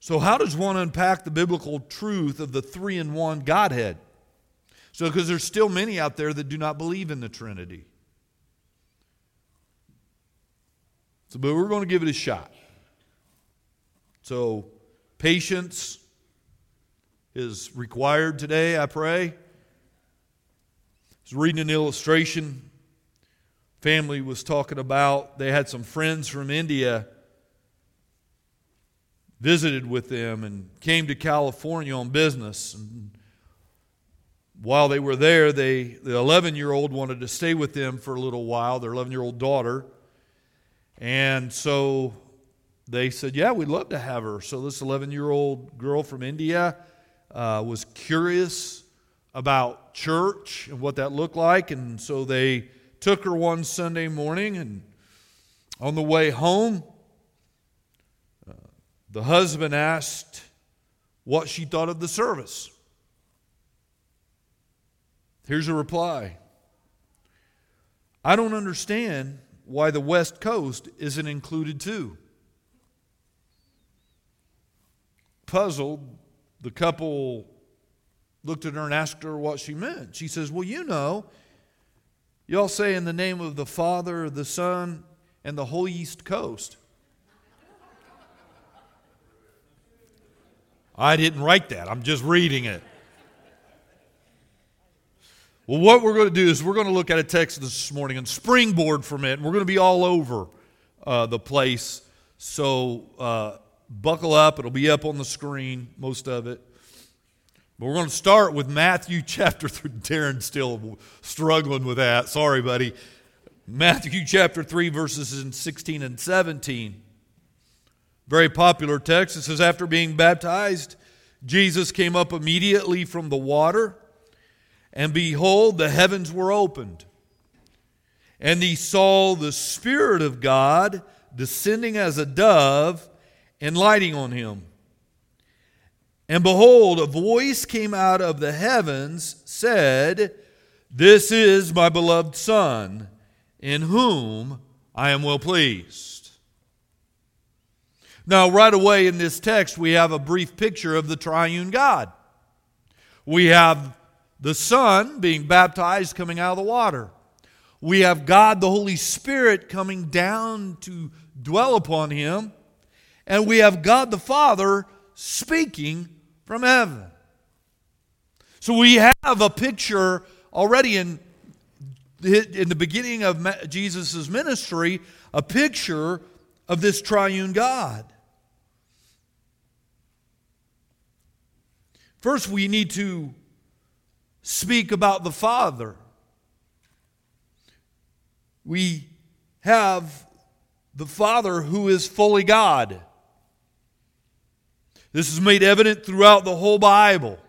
So how does one unpack the biblical truth of the three-in-one Godhead? So because there's still many out there that do not believe in the Trinity. So, but we're going to give it a shot. So patience is required today, I pray. I was reading an illustration. Family was talking about, they had some friends from India, visited with them and came to California on business. And while they were there, the 11-year-old wanted to stay with them for a little while, their 11-year-old daughter. And so they said, yeah, we'd love to have her. So this 11-year-old girl from India was curious about church and what that looked like. And so they took her one Sunday morning, and on the way home, the husband asked what she thought of the service. Here's a reply. I don't understand why the West Coast isn't included too. Puzzled, the couple looked at her and asked her what she meant. She says, well, y'all say in the name of the Father, the Son, and the whole East Coast. I didn't write that. I'm just reading it. Well, what we're going to do is we're going to look at a text this morning and springboard from it, and we're going to be all over the place. So buckle up. It'll be up on the screen, most of it. But we're going to start with Matthew chapter 3. Darren's still struggling with that. Sorry, buddy. Matthew chapter 3, verses 16 and 17. Very popular text. It says, after being baptized, Jesus came up immediately from the water, and behold, the heavens were opened. And he saw the Spirit of God descending as a dove and lighting on him. And behold, a voice came out of the heavens, said, this is my beloved Son, in whom I am well pleased. Now, right away in this text, we have a brief picture of the triune God. We have the Son being baptized, coming out of the water. We have God, the Holy Spirit, coming down to dwell upon him. And we have God the Father speaking from heaven. So we have a picture already in the beginning of Jesus' ministry, a picture of this triune God. First, we need to speak about the Father. We have the Father who is fully God. This is made evident throughout the whole Bible.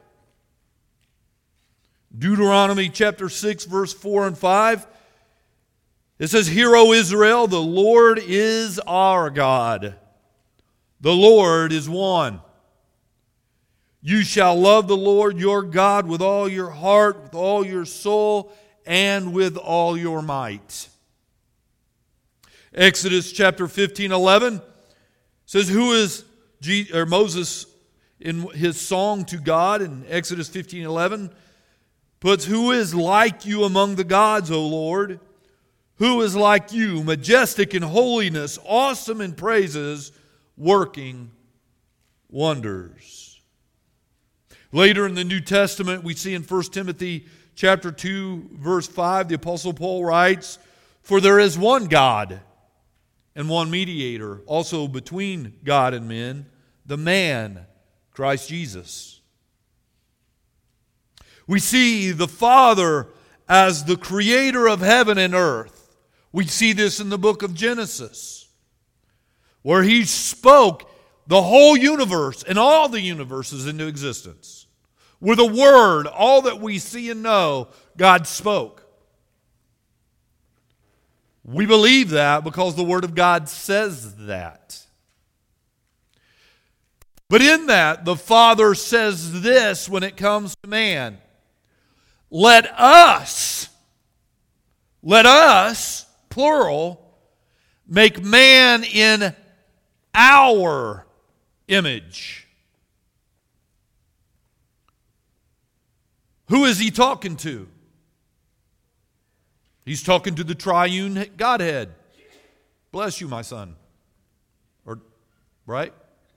Deuteronomy chapter 6, verse 4 and 5. It says, hear, O Israel, the Lord is our God. The Lord is one. You shall love the Lord your God with all your heart, with all your soul, and with all your might. Exodus chapter 15:11 says, who is Moses in his song to God in Exodus 15:11 puts, who is like you among the gods, O Lord? Who is like you, majestic in holiness, awesome in praises, working wonders? Later in the New Testament, we see in 1 Timothy chapter 2, verse 5, the Apostle Paul writes, for there is one God and one mediator, also between God and men, the man, Christ Jesus. We see the Father as the creator of heaven and earth. We see this in the book of Genesis, where he spoke the whole universe and all the universes into existence. With a word, all that we see and know, God spoke. We believe that because the Word of God says that. But in that, the Father says this when it comes to man. Let us, plural, make man in our image. Who is he talking to? He's talking to the triune Godhead. Bless you, my son. Or, right?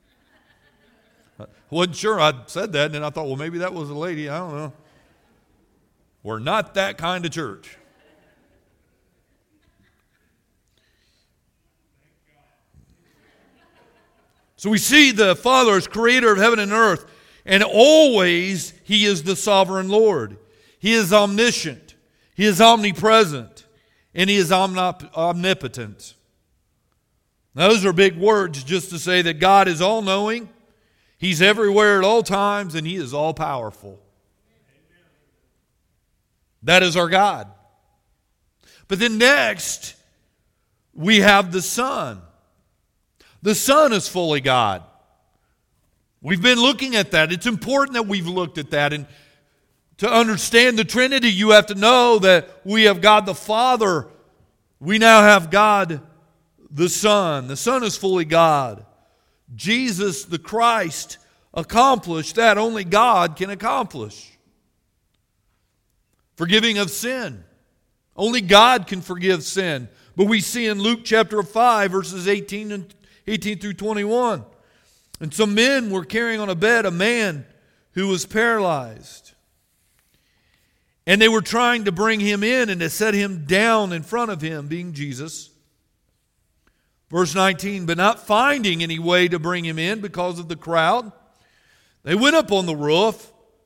I wasn't sure I'd said that, and then I thought, well, maybe that was a lady. I don't know. We're not that kind of church. So we see the Father as creator of heaven and earth, and always He is the sovereign Lord. He is omniscient. He is omnipresent. And He is omnipotent. Now, those are big words just to say that God is all-knowing, He's everywhere at all times, and He is all-powerful. That is our God. But then next, we have the Son. The Son is fully God. We've been looking at that. It's important that we've looked at that. And to understand the Trinity, you have to know that we have God the Father. We now have God the Son. The Son is fully God. Jesus, the Christ, accomplished that only God can accomplish. Forgiving of sin. Only God can forgive sin. But we see in Luke chapter 5, verses 18 through 21. And some men were carrying on a bed a man who was paralyzed. And they were trying to bring him in and to set him down in front of him, being Jesus. Verse 19, but not finding any way to bring him in because of the crowd, they went up on the roof,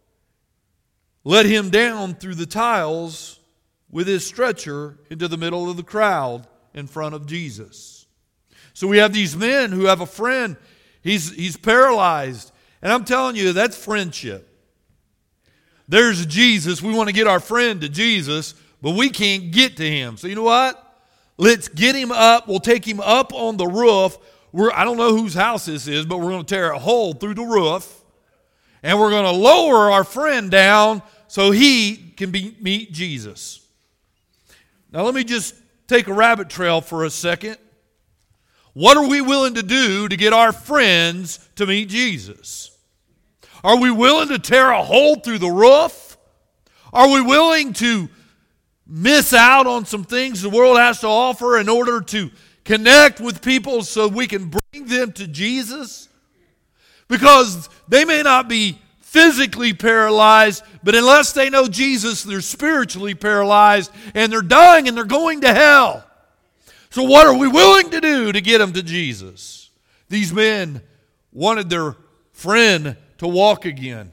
let him down through the tiles with his stretcher into the middle of the crowd in front of Jesus. So we have these men who have a friend. He's paralyzed. And I'm telling you, that's friendship. There's Jesus. We want to get our friend to Jesus, but we can't get to him. So you know what? Let's get him up. We'll take him up on the roof. I don't know whose house this is, but we're going to tear a hole through the roof. And we're going to lower our friend down so he can meet Jesus. Now let me just take a rabbit trail for a second. What are we willing to do to get our friends to meet Jesus? Are we willing to tear a hole through the roof? Are we willing to miss out on some things the world has to offer in order to connect with people so we can bring them to Jesus? Because they may not be physically paralyzed, but unless they know Jesus, they're spiritually paralyzed, and they're dying and they're going to hell. So what are we willing to do to get them to Jesus? These men wanted their friend to walk again.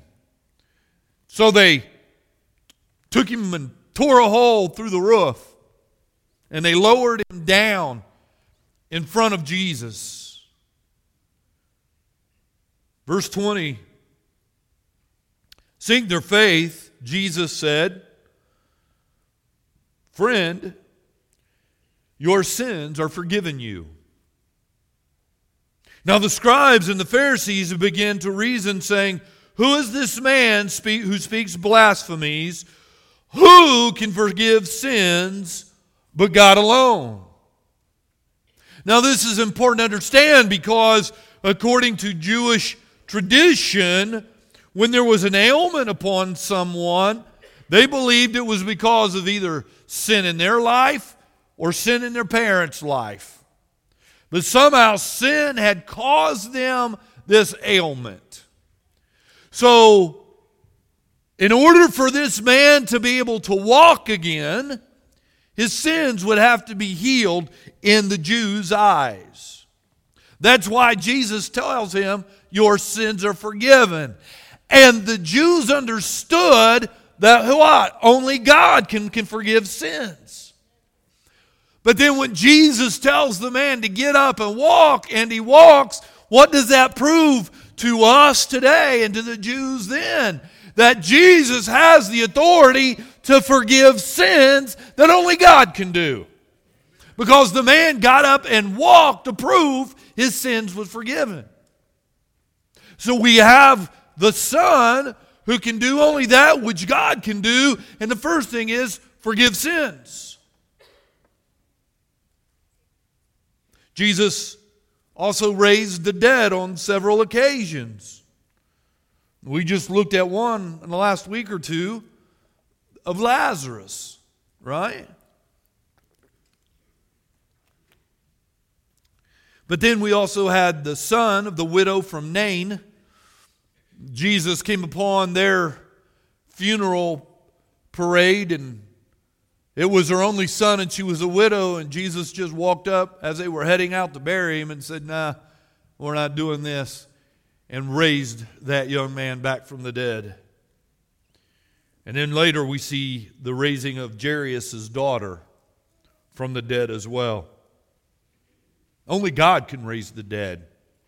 So they took him and tore a hole through the roof, and they lowered him down in front of Jesus. Verse 20, seeing their faith, Jesus said, friend, your sins are forgiven you. Now the scribes and the Pharisees began to reason, saying, who is this man who speaks blasphemies? Who can forgive sins but God alone? Now this is important to understand because according to Jewish tradition, when there was an ailment upon someone, they believed it was because of either sin in their life or sin in their parents' life. But somehow sin had caused them this ailment. So, in order for this man to be able to walk again, his sins would have to be healed in the Jews' eyes. That's why Jesus tells him, your sins are forgiven. And the Jews understood that what? Only God can forgive sins. But then when Jesus tells the man to get up and walk, and he walks, what does that prove to us today and to the Jews then? That Jesus has the authority to forgive sins that only God can do. Because the man got up and walked to prove his sins was forgiven. So we have the Son who can do only that which God can do. And the first thing is forgive sins. Jesus also raised the dead on several occasions. We just looked at one in the last week or two of Lazarus, right? But then we also had the son of the widow from Nain. Jesus came upon their funeral parade, and it was her only son, and she was a widow, and Jesus just walked up as they were heading out to bury him and said, "Nah, we're not doing this," and raised that young man back from the dead. And then later we see the raising of Jairus' daughter from the dead as well. Only God can raise the dead.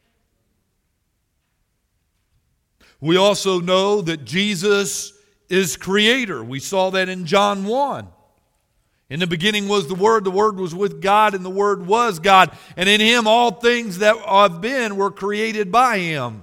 We also know that Jesus is creator. We saw that in John 1. In the beginning was the Word was with God, and the Word was God. And in Him all things that have been were created by Him.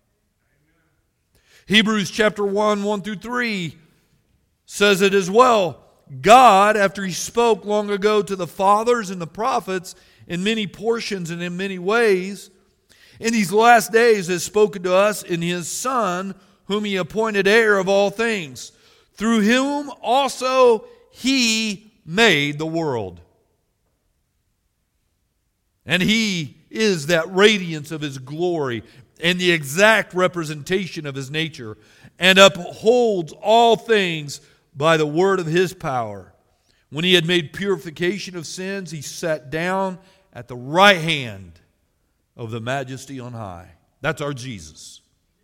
Hebrews chapter 1, 1 through 3 says it as well. God, after He spoke long ago to the fathers and the prophets in many portions and in many ways, in these last days has spoken to us in His Son, whom He appointed heir of all things, through whom also He made the world. And He is that radiance of His glory and the exact representation of His nature, and upholds all things by the word of His power. When He had made purification of sins, He sat down at the right hand of the Majesty on high. That's our Jesus.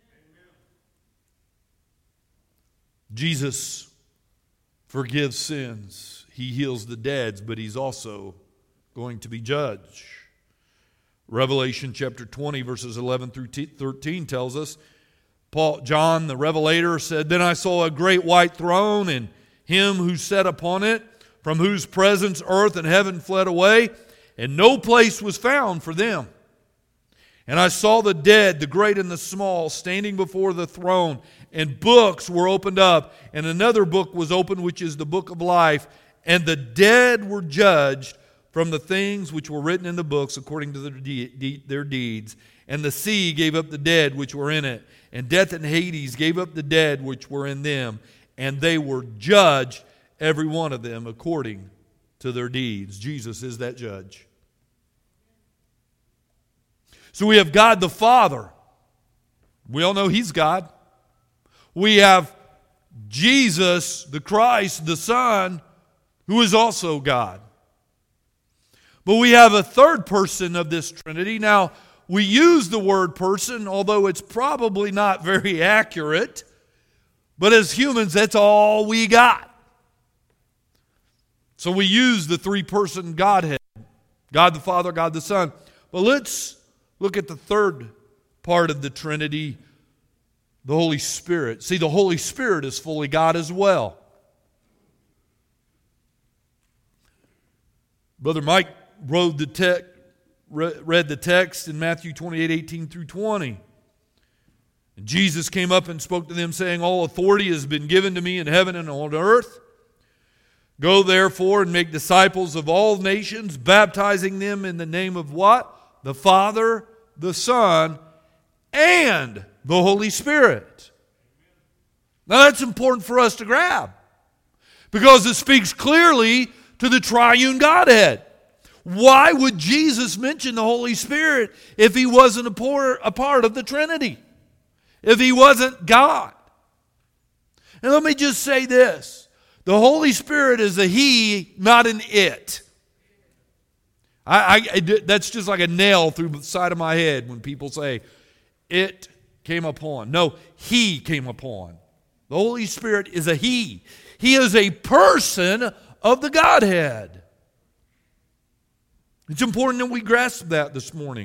Jesus forgives sins. He heals the dead, but He's also going to be judged. Revelation chapter 20, verses 11 through 13 tells us, John the Revelator said, "Then I saw a great white throne, and Him who sat upon it, from whose presence earth and heaven fled away, and no place was found for them. And I saw the dead, the great and the small, standing before the throne, and books were opened up, and another book was opened, which is the book of life. And the dead were judged from the things which were written in the books according to their deeds. And the sea gave up the dead which were in it, and death and Hades gave up the dead which were in them, and they were judged, every one of them, according to their deeds." Jesus is that judge. So we have God the Father. We all know He's God. We have Jesus, the Christ, the Son, who is also God. But we have a third person of this Trinity. Now, we use the word person, although it's probably not very accurate. But as humans, that's all we got. So we use the three-person Godhead. God the Father, God the Son. But let's look at the third part of the Trinity, the Holy Spirit. See, the Holy Spirit is fully God as well. Brother Mike read the text in Matthew 28, 18 through 20. And Jesus came up and spoke to them, saying, "All authority has been given to me in heaven and on earth. Go therefore and make disciples of all nations, baptizing them in the name of" what? The Father, the Son, and the Holy Spirit. Now that's important for us to grab, because it speaks clearly to the triune Godhead. Why would Jesus mention the Holy Spirit if He wasn't a part of the Trinity? If He wasn't God? And let me just say this. The Holy Spirit is a He, not an it. That's just like a nail through the side of my head when people say, "It came upon." No, He came upon. The Holy Spirit is a He. He is a person of the Godhead. It's important that we grasp that this morning.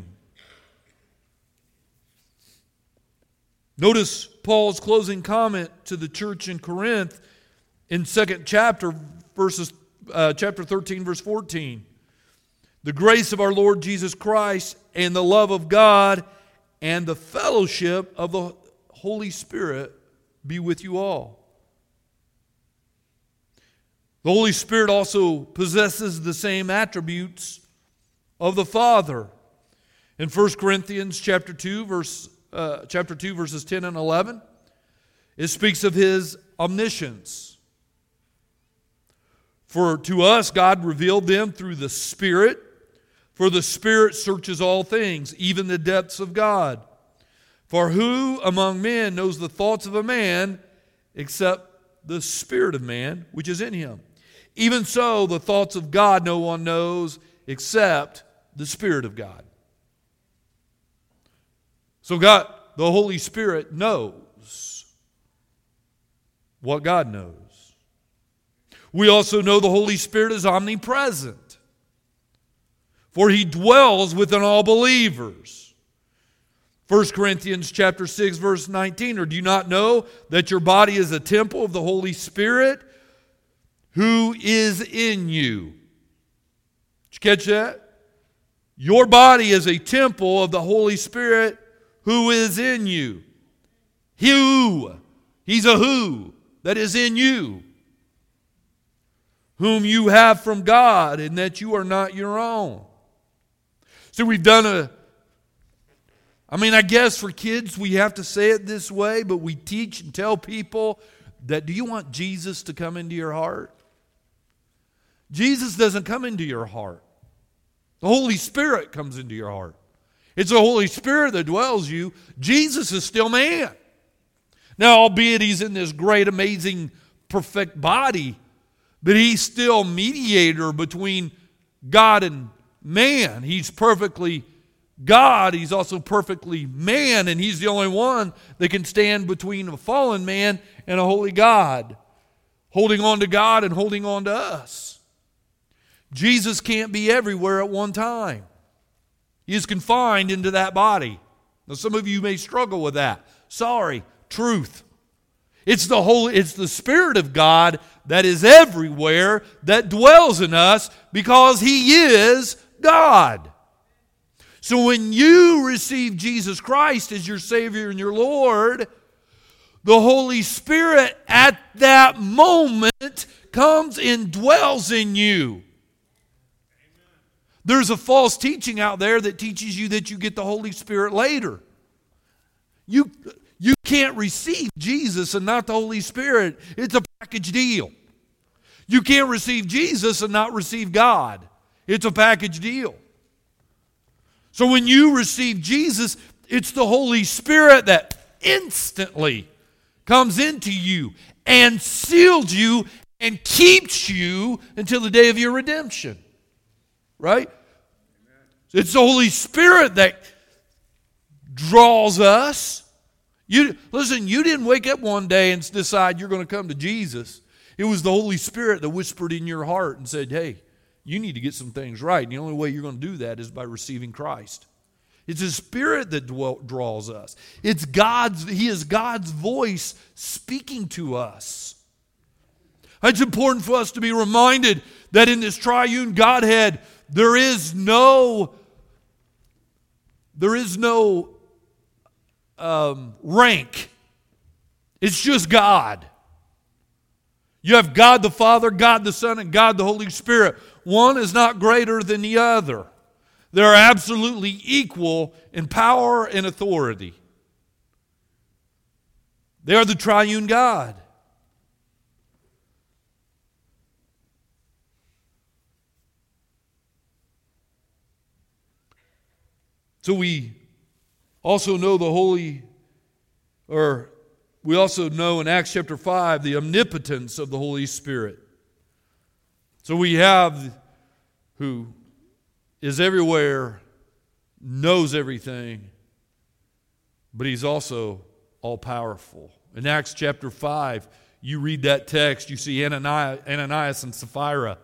Notice Paul's closing comment to the church in Corinth in 2nd chapter, chapter 13, verse 14. "The grace of our Lord Jesus Christ and the love of God and the fellowship of the Holy Spirit be with you all." The Holy Spirit also possesses the same attributes of the Father. In 1 Corinthians chapter 2, verses 10 and 11, it speaks of His omniscience. For to us God revealed them through the Spirit, for the Spirit searches all things, even the depths of God. For who among men knows the thoughts of a man except the spirit of man which is in him? Even so, the thoughts of God no one knows except the Spirit of God. So God, the Holy Spirit, knows what God knows. We also know the Holy Spirit is omnipresent, for He dwells within all believers. 1 Corinthians chapter 6, verse 19, or do you not know that your body is a temple of the Holy Spirit who is in you? Did you catch that? Your body is a temple of the Holy Spirit who is in you. He's a who that is in you, whom you have from God, and that you are not your own. So we've done I guess for kids we have to say it this way, but we teach and tell people that, do you want Jesus to come into your heart? Jesus doesn't come into your heart. The Holy Spirit comes into your heart. It's the Holy Spirit that dwells you. Jesus is still man. Now, albeit He's in this great, amazing, perfect body, but He's still mediator between God and man. He's perfectly God. He's also perfectly man, and He's the only one that can stand between a fallen man and a holy God, holding on to God and holding on to us. Jesus can't be everywhere at one time. He is confined into that body. Now, some of you may struggle with that. Sorry, truth. It's the Spirit of God that is everywhere, that dwells in us, because He is God. So when you receive Jesus Christ as your Savior and your Lord, the Holy Spirit at that moment comes and dwells in you. There's a false teaching out there that teaches you that you get the Holy Spirit later. You can't receive Jesus and not the Holy Spirit. It's a package deal. You can't receive Jesus and not receive God. It's a package deal. So when you receive Jesus, it's the Holy Spirit that instantly comes into you and seals you and keeps you until the day of your redemption. Right? It's the Holy Spirit that draws us. You didn't wake up one day and decide you're going to come to Jesus. It was the Holy Spirit that whispered in your heart and said, hey, you need to get some things right. And the only way you're going to do that is by receiving Christ. It's His Spirit that draws us. He is God's voice speaking to us. It's important for us to be reminded that in this triune Godhead, there is no rank. It's just God. You have God the Father, God the Son, and God the Holy Spirit. One is not greater than the other. They're absolutely equal in power and authority. They are the triune God. So we also know we also know in Acts chapter 5 the omnipotence of the Holy Spirit. So we have who is everywhere, knows everything, but He's also all-powerful. In Acts chapter 5, you read that text, you see Ananias and Sapphira.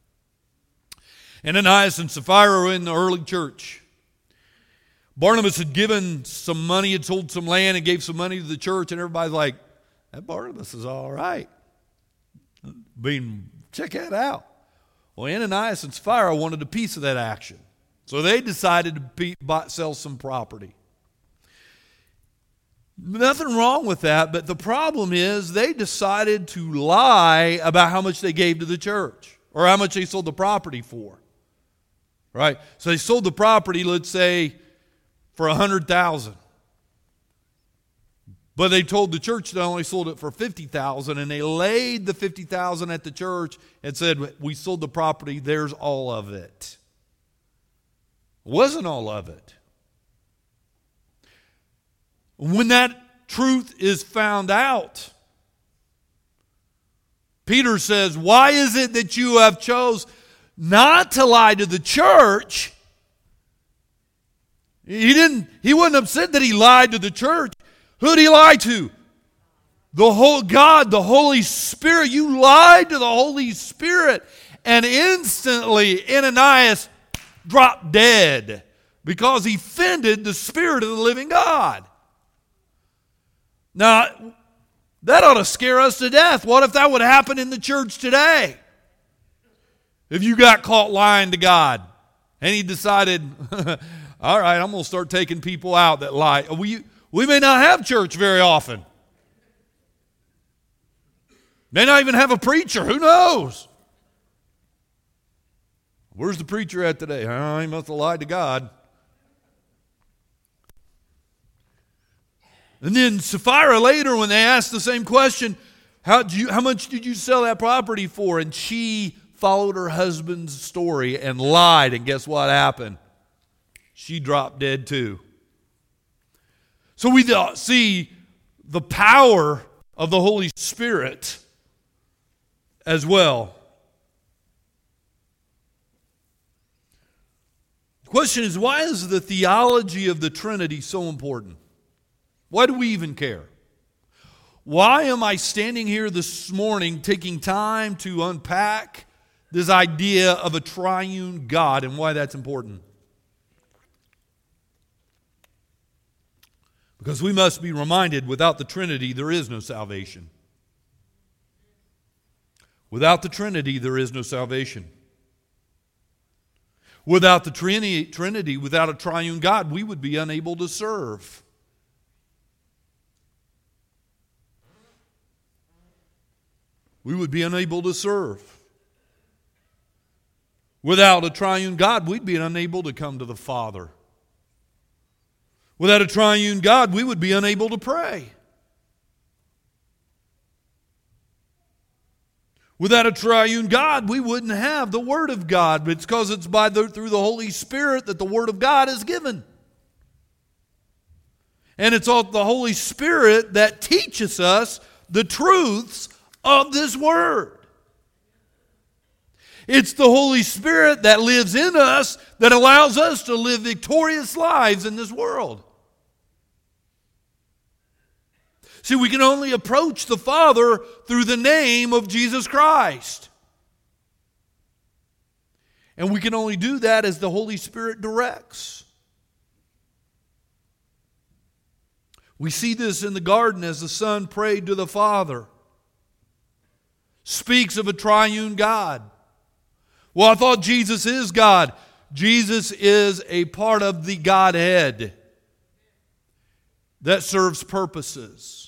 Ananias and Sapphira were in the early church. Barnabas had given some money, had sold some land and gave some money to the church, and everybody's like, that Barnabas is all right. Check that out. Well, Ananias and Sapphira wanted a piece of that action. So they decided to sell some property. Nothing wrong with that, but the problem is they decided to lie about how much they gave to the church or how much they sold the property for. Right? So they sold the property, let's say, for $100,000. But they told the church they only sold it for $50,000, and they laid the $50,000 at the church and said, we sold the property, there's all of it. It wasn't all of it. When that truth is found out, Peter says, why is it that you have chose not to lie to the church? He wasn't upset that he lied to the church. Who did he lie to? The whole God, the Holy Spirit. You lied to the Holy Spirit. And instantly Ananias dropped dead because he offended the Spirit of the living God. Now, that ought to scare us to death. What if that would happen in the church today? If you got caught lying to God and he decided, all right, I'm going to start taking people out that lie. We may not have church very often. May not even have a preacher. Who knows? Where's the preacher at today? Oh, he must have lied to God. And then Sapphira later, when they asked the same question, how much did you sell that property for? And she followed her husband's story and lied. And guess what happened? She dropped dead too. So we see the power of the Holy Spirit as well. The question is, why is the theology of the Trinity so important? Why do we even care? Why am I standing here this morning taking time to unpack this idea of a triune God and why that's important? Because we must be reminded, without the Trinity, there is no salvation. Without the Trinity, there is no salvation. Without the Trinity, without a triune God, we would be unable to serve. We would be unable to serve. Without a triune God, we'd be unable to come to the Father. Without a triune God, we would be unable to pray. Without a triune God, we wouldn't have the Word of God. It's because it's through the Holy Spirit that the Word of God is given. And it's all the Holy Spirit that teaches us the truths of this Word. It's the Holy Spirit that lives in us that allows us to live victorious lives in this world. See, we can only approach the Father through the name of Jesus Christ. And we can only do that as the Holy Spirit directs. We see this in the garden as the Son prayed to the Father. Speaks of a triune God. Well, I thought Jesus is God. Jesus is a part of the Godhead that serves purposes.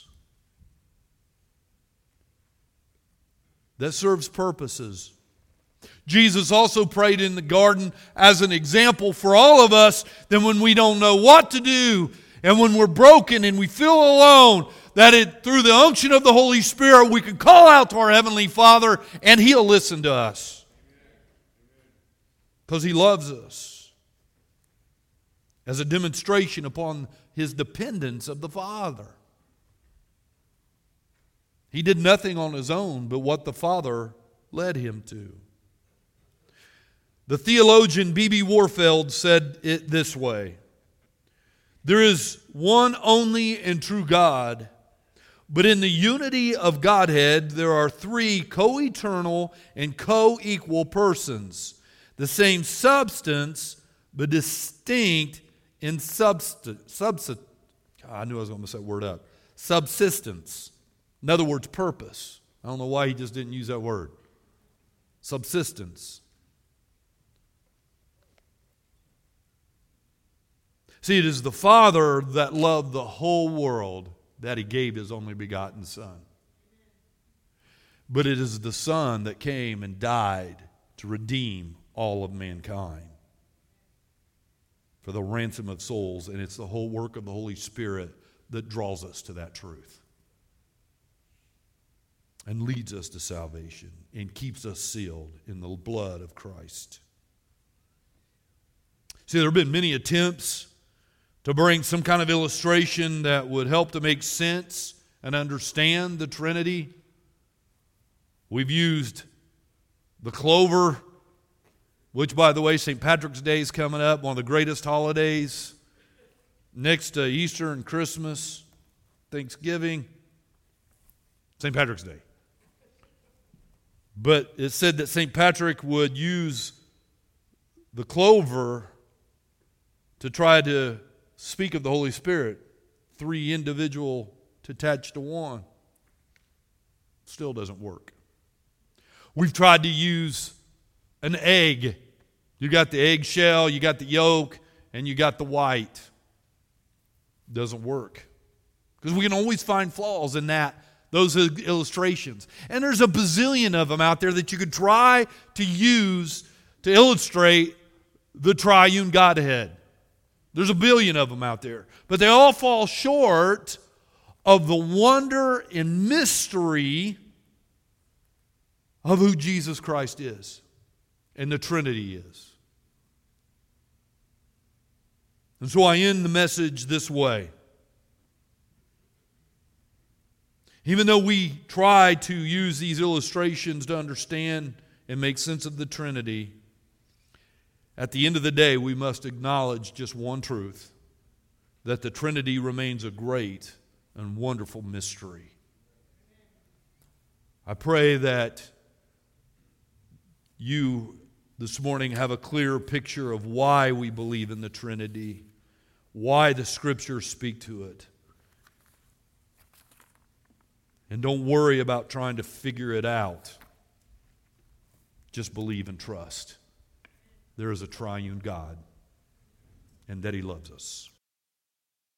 That serves purposes. Jesus also prayed in the garden as an example for all of us that when we don't know what to do and when we're broken and we feel alone, that through the unction of the Holy Spirit we can call out to our Heavenly Father and He'll listen to us. Because He loves us. As a demonstration upon His dependence of the Father. He did nothing on His own but what the Father led Him to. The theologian B.B. Warfield said it this way: there is one only and true God, but in the unity of Godhead there are three co-eternal and co-equal persons, the same substance but distinct in substance. I knew I was going to mess that word up. Subsistence. In other words, purpose. I don't know why he just didn't use that word. Subsistence. See, it is the Father that loved the whole world that He gave His only begotten Son. But it is the Son that came and died to redeem all of mankind for the ransom of souls. And it's the whole work of the Holy Spirit that draws us to that truth and leads us to salvation and keeps us sealed in the blood of Christ. See, there have been many attempts to bring some kind of illustration that would help to make sense and understand the Trinity. We've used the clover, which, by the way, St. Patrick's Day is coming up, one of the greatest holidays, next to Easter and Christmas, Thanksgiving, St. Patrick's Day. But it said that St. Patrick would use the clover to try to speak of the Holy Spirit, three individual attached to one. Still doesn't work. We've tried to use an egg. You got the eggshell, you got the yolk, and you got the white. Doesn't work. Because we can always find flaws in those illustrations. And there's a bazillion of them out there that you could try to use to illustrate the triune Godhead. There's a billion of them out there. But they all fall short of the wonder and mystery of who Jesus Christ is and the Trinity is. And so I end the message this way. Even though we try to use these illustrations to understand and make sense of the Trinity, at the end of the day, we must acknowledge just one truth, that the Trinity remains a great and wonderful mystery. I pray that you this morning have a clear picture of why we believe in the Trinity, why the Scriptures speak to it. And don't worry about trying to figure it out. Just believe and trust. There is a triune God, and that He loves us.